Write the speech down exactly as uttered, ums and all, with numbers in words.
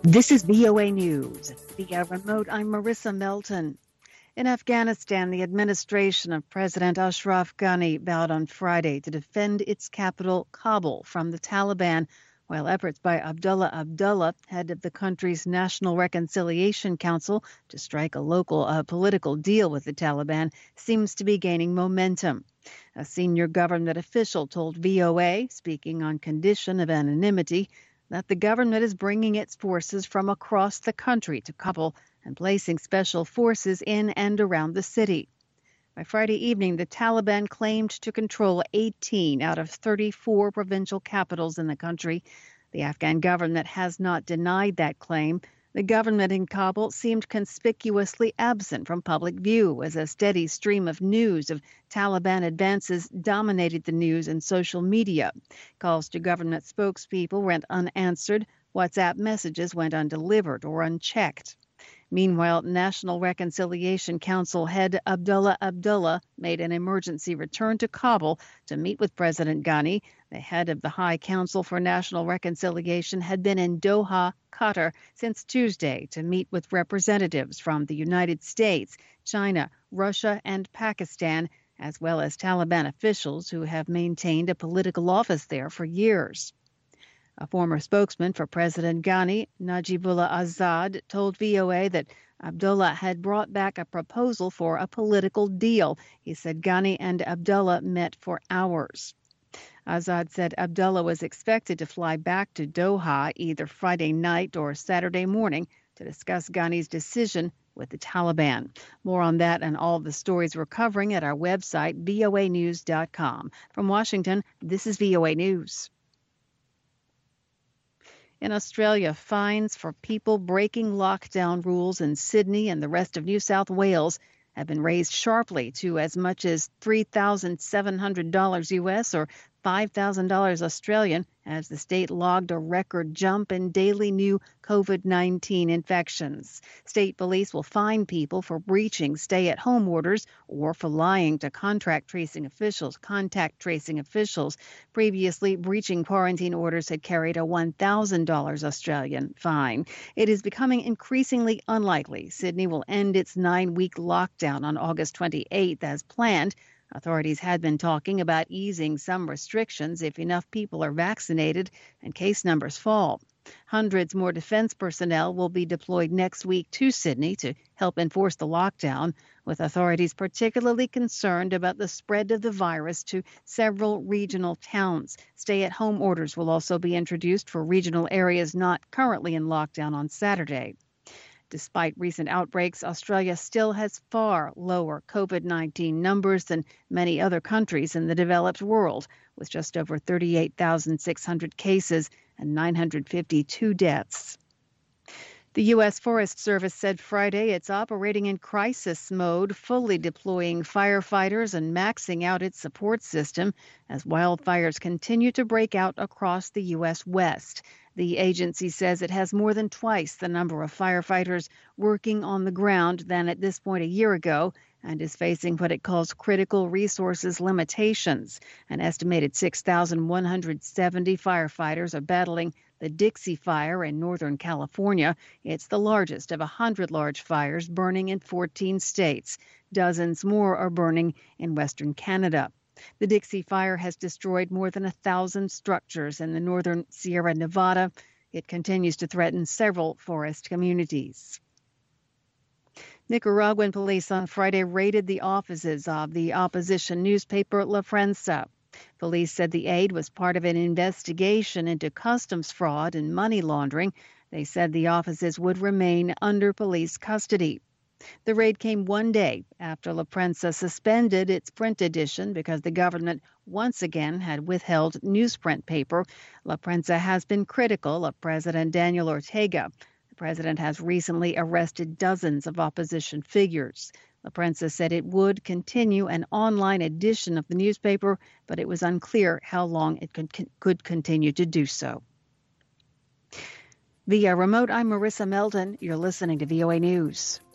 This is V O A News. Via remote, I'm Marissa Melton. In Afghanistan, the administration of President Ashraf Ghani vowed on Friday to defend its capital, Kabul, from the Taliban, while efforts by Abdullah Abdullah, head of the country's National Reconciliation Council, to strike a local uh, political deal with the Taliban seems to be gaining momentum. A senior government official told V O A, speaking on condition of anonymity, that the government is bringing its forces from across the country to Kabul and placing special forces in and around the city. By Friday evening, the Taliban claimed to control eighteen out of thirty-four provincial capitals in the country. The Afghan government has not denied that claim. The government in Kabul seemed conspicuously absent from public view as a steady stream of news of Taliban advances dominated the news and social media. Calls to government spokespeople went unanswered. WhatsApp messages went undelivered or unchecked. Meanwhile, National Reconciliation Council head Abdullah Abdullah made an emergency return to Kabul to meet with President Ghani. The head of the High Council for National Reconciliation had been in Doha, Qatar, since Tuesday to meet with representatives from the United States, China, Russia, and Pakistan, as well as Taliban officials who have maintained a political office there for years. A former spokesman for President Ghani, Najibullah Azad, told V O A that Abdullah had brought back a proposal for a political deal. He said Ghani and Abdullah met for hours. Azad said Abdullah was expected to fly back to Doha either Friday night or Saturday morning to discuss Ghani's decision with the Taliban. More on that and all the stories we're covering at our website, V O A news dot com. From Washington, this is V O A News. In Australia, fines for people breaking lockdown rules in Sydney and the rest of New South Wales have been raised sharply to as much as three thousand seven hundred dollars U S or five thousand dollars Australian as the state logged a record jump in daily new COVID nineteen infections. State police will fine people for breaching stay-at-home orders or for lying to contract tracing officials, contact tracing officials. Previously, breaching quarantine orders had carried a one thousand dollars Australian fine. It is becoming increasingly unlikely Sydney will end its nine-week lockdown on August twenty-eighth as planned. Authorities had been talking about easing some restrictions if enough people are vaccinated and case numbers fall. Hundreds more defense personnel will be deployed next week to Sydney to help enforce the lockdown, with authorities particularly concerned about the spread of the virus to several regional towns. Stay-at-home orders will also be introduced for regional areas not currently in lockdown on Saturday. Despite recent outbreaks, Australia still has far lower COVID nineteen numbers than many other countries in the developed world, with just over thirty-eight thousand six hundred cases and nine hundred fifty-two deaths. The U S Forest Service said Friday it's operating in crisis mode, fully deploying firefighters and maxing out its support system as wildfires continue to break out across the U S West. The agency says it has more than twice the number of firefighters working on the ground than at this point a year ago and is facing what it calls critical resources limitations. An estimated six thousand one hundred seventy firefighters are battling the Dixie Fire in Northern California. It's the largest of one hundred large fires burning in fourteen states. Dozens more are burning in Western Canada. The Dixie Fire has destroyed more than a thousand structures in the northern Sierra Nevada. It continues to threaten several forest communities. Nicaraguan police on Friday raided the offices of the opposition newspaper La Prensa. Police said the aid was part of an investigation into customs fraud and money laundering. They said the offices would remain under police custody. The raid came one day after La Prensa suspended its print edition because the government once again had withheld newsprint paper. La Prensa has been critical of President Daniel Ortega. The president has recently arrested dozens of opposition figures. La Prensa said it would continue an online edition of the newspaper, but it was unclear how long it could, could continue to do so. Via remote, I'm Marissa Melton. You're listening to V O A News.